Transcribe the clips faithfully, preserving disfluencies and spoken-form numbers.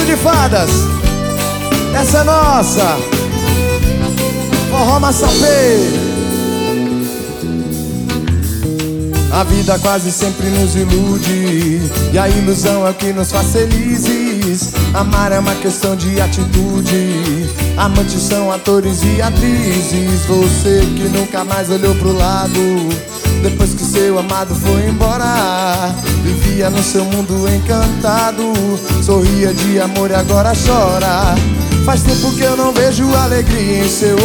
de fadas, essa é nossa. Forró Massapê. A vida quase sempre nos ilude, e a ilusão é o que nos faz felizes. Amar é uma questão de atitude. Amantes são atores e atrizes. Você que nunca mais olhou pro lado depois que seu amado foi embora. Vivia no seu mundo encantado, sorria de amor e agora chora. Faz tempo que eu não vejo alegria em seu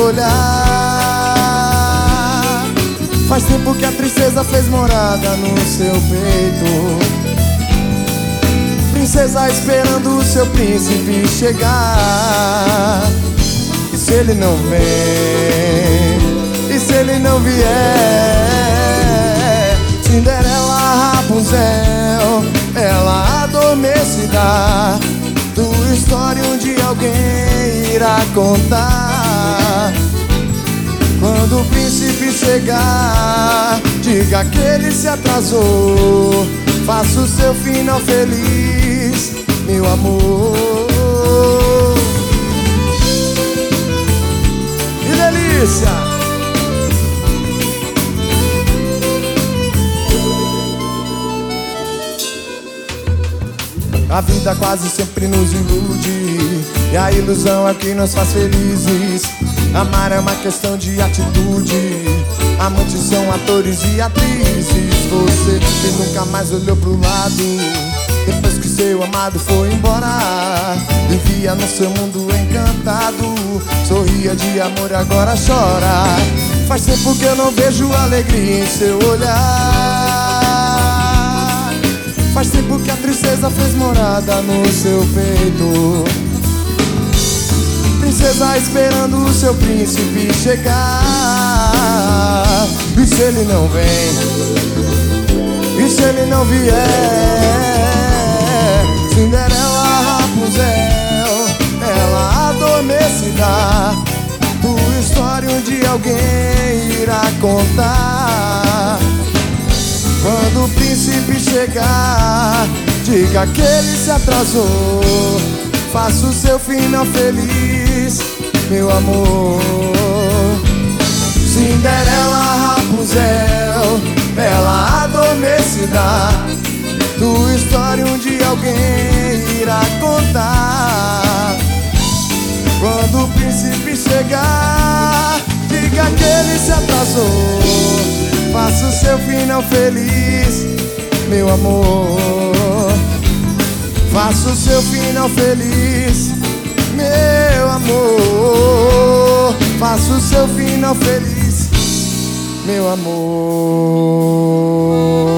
olhar. Faz tempo que a tristeza fez morada no seu peito. Princesa esperando o seu príncipe chegar. E se ele não vem? E se ele não vier? Cinderela, Rapunzel, ela adormecida. Tua história um dia alguém irá contar. Quando o príncipe chegar, diga que ele se atrasou. Faça o seu final feliz, meu amor. Que delícia! A vida quase sempre nos ilude, e a ilusão é o que nos faz felizes. Amar é uma questão de atitude. Amantes são atores e atrizes. Você que nunca mais olhou pro lado depois que seu amado foi embora. Vivia no seu mundo encantado, sorria de amor e agora chora. Faz tempo que eu não vejo alegria em seu olhar. Faz tempo que a tristeza fez morada no seu peito. Princesa esperando o seu príncipe chegar. E se ele não vem? E se ele não vier? Cinderela, Rapunzel, ela adormecida. Tua história um dia alguém irá contar. Quando o príncipe chegar, diga que ele se atrasou. Faça o seu final feliz, meu amor. Cinderela, Rapunzel, ela adormecida. Tua história um dia alguém irá contar. Quando o príncipe chegar, diga que ele se atrasou. Faça o seu final feliz, meu amor. Faça o seu final feliz, meu amor. Faça o seu final feliz, meu amor.